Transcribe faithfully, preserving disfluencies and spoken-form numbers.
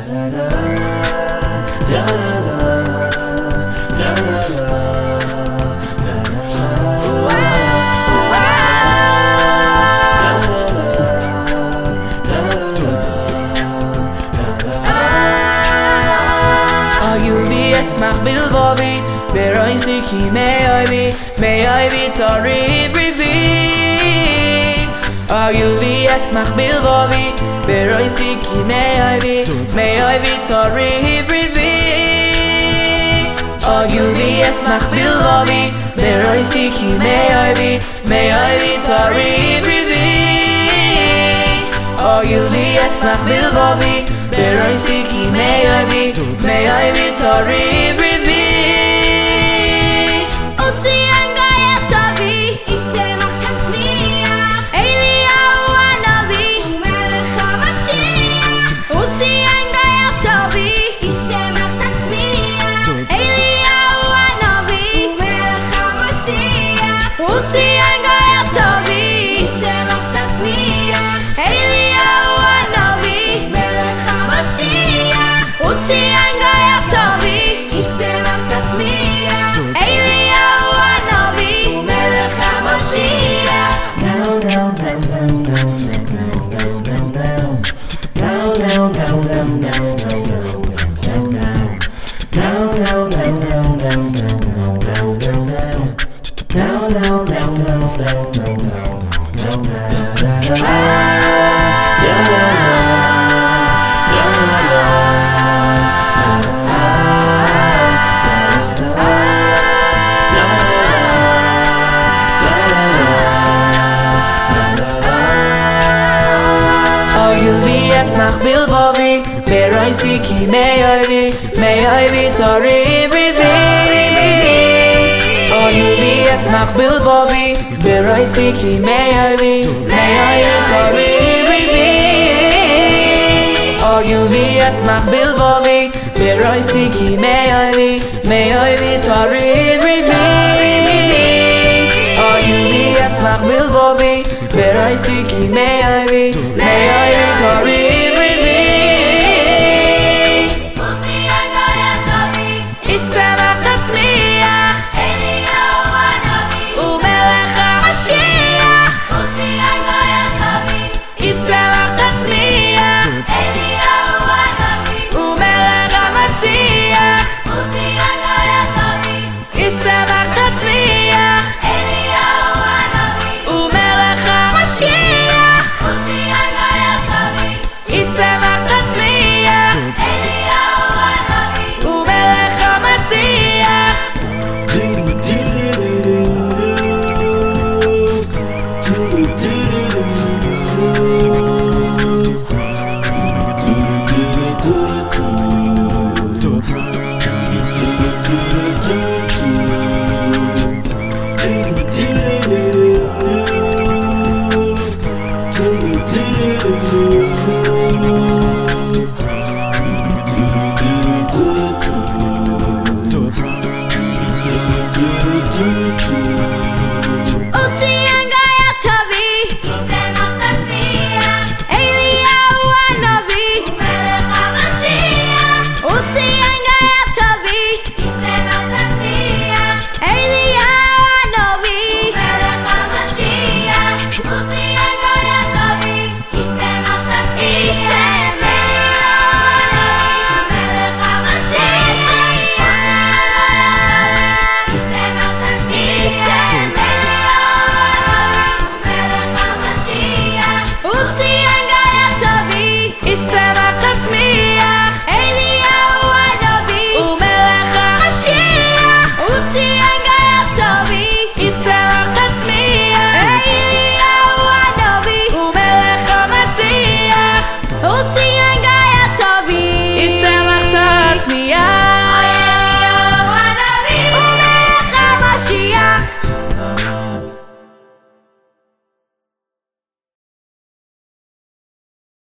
אשמח בלבבי בראשי כי מאוהבי מאוהבי תריב ריבי אהובי אשמח בלבבי בראשי כי מאוהבי מאוהבי תריב ריבי אהובי אשמח בלבבי בראשי כי מאוהבי מאוהבי תריב ריבי אהובי אשמח בלבבי בראשי כי מאוהבי מאוהבי תריב ריבי אותי הנגייר תביא ישמח תצמיח אליהו הנביא מלך המשיח אותי הנגייר תביא ישמח תצמיח אליהו הנביא מלך המשיח אותי הנגייר תביא ישמח תצמיח אליהו הנביא מלך המשיח אותי הנגייר תביא ישמח תצמיח אליהו הנביא מלך המשיח אהובי אשמח בלבבי בראשי כי מאוהבי מאוהבי תריב ריבי אהובי אשמח בלבבי בראשי כי מאוהבי מאוהבי תריב ריבי אהובי אשמח בלבבי בראשי כי מאוהבי מאוהבי תריב ריבי אהובי אשמח בלבבי בראשי כי מאוהבי מאוהבי תריב ריבי